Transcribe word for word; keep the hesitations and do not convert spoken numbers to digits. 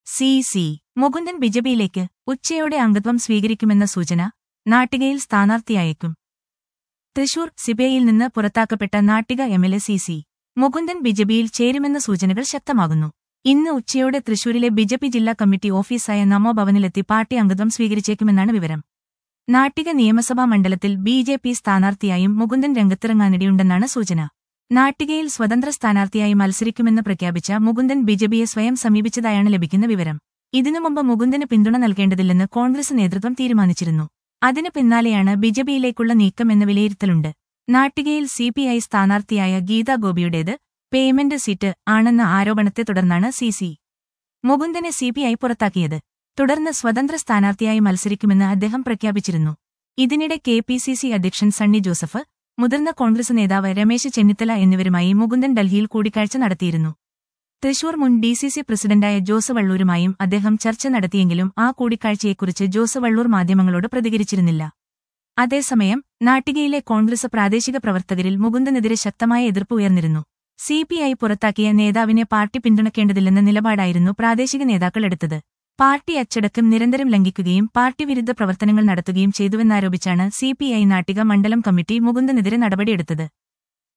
C C Mukundan ബിജെപിയിലേക്ക് ഉച്ചയോടെ അംഗത്വം സ്വീകരിക്കുമെന്ന സൂചന. നാട്ടികയിൽ സ്ഥാനാർത്ഥിയായേക്കും. തൃശൂർ സിബിഐയിൽ നിന്ന് പുറത്താക്കപ്പെട്ട Nattika MLA C C Mukundan ബിജെപിയിൽ ചേരുമെന്ന സൂചനകൾ ശക്തമാകുന്നു. ഇന്ന് ഉച്ചയോടെ തൃശൂരിലെ ബിജെപി ജില്ലാ കമ്മിറ്റി ഓഫീസായ നമോ ഭവനിലെത്തി പാർട്ടി അംഗത്വം സ്വീകരിച്ചേക്കുമെന്നാണ് വിവരം. നാട്ടിക നിയമസഭാ മണ്ഡലത്തിൽ ബി ജെ പി സ്ഥാനാർത്ഥിയായും മുകുന്ദൻ രംഗത്തിറങ്ങാനിടയുണ്ടെന്നാണ് സൂചന. നാട്ടികയിൽ സ്വതന്ത്ര സ്ഥാനാർത്ഥിയായി മത്സരിക്കുമെന്ന് പ്രഖ്യാപിച്ച മുകുന്ദൻ ബിജെപിയെ സ്വയം സമീപിച്ചതായാണ് ലഭിക്കുന്ന വിവരം. ഇതിനു മുമ്പ് മുകുന്ദന് പിന്തുണ നൽകേണ്ടതില്ലെന്ന് കോൺഗ്രസ് നേതൃത്വം തീരുമാനിച്ചിരുന്നു. അതിനു പിന്നാലെയാണ് ബിജെപിയിലേക്കുള്ള നീക്കം എന്ന വിലയിരുത്തലുണ്ട്. നാട്ടികയിൽ സിപിഐ സ്ഥാനാർത്ഥിയായ ഗീതാ ഗോപിയുടേത് പേയ്മെന്റ് സീറ്റ് ആണെന്ന ആരോപണത്തെ തുടർന്നാണ് സി സി മുകുന്ദനെ സിപിഐ പുറത്താക്കിയത്. തുടർന്ന് സ്വതന്ത്ര സ്ഥാനാർത്ഥിയായി മത്സരിക്കുമെന്ന് അദ്ദേഹം പ്രഖ്യാപിച്ചിരുന്നു. ഇതിനിടെ കെ പി സി സി അധ്യക്ഷൻ സണ്ണി ജോസഫ്, മുതിർന്ന കോൺഗ്രസ് നേതാവ് രമേശ് ചെന്നിത്തല എന്നിവരുമായി മുകുന്ദൻ ഡൽഹിയിൽ കൂടിക്കാഴ്ച നടത്തിയിരുന്നു. തൃശൂർ മുൻ ഡി സി സി പ്രസിഡന്റായ ജോസ് വള്ളൂരുമായും അദ്ദേഹം ചർച്ച നടത്തിയെങ്കിലും ആ കൂടിക്കാഴ്ചയെക്കുറിച്ച് ജോസ് വള്ളൂർ മാധ്യമങ്ങളോട് പ്രതികരിച്ചിരുന്നില്ല. അതേസമയം നാട്ടികയിലെ കോൺഗ്രസ് പ്രാദേശിക പ്രവർത്തകരിൽ മുകുന്ദനെതിരെ ശക്തമായ എതിർപ്പ് ഉയർന്നിരുന്നു. സിപിഐ പുറത്താക്കിയ നേതാവിനെ പാർട്ടി പിന്തുണയ്ക്കേണ്ടതില്ലെന്ന നിലപാടായിരുന്നു പ്രാദേശിക നേതാക്കൾ എടുത്തത്. പാർട്ടി അച്ചടക്കം നിരന്തരം ലംഘിക്കുകയും പാർട്ടി വിരുദ്ധ പ്രവർത്തനങ്ങൾ നടത്തുകയും ചെയ്തുവെന്നാരോപിച്ചാണ് സിപിഐ നാട്ടിക മണ്ഡലം കമ്മിറ്റി മുകുന്ദനെതിരെ നടപടിയെടുത്തത്.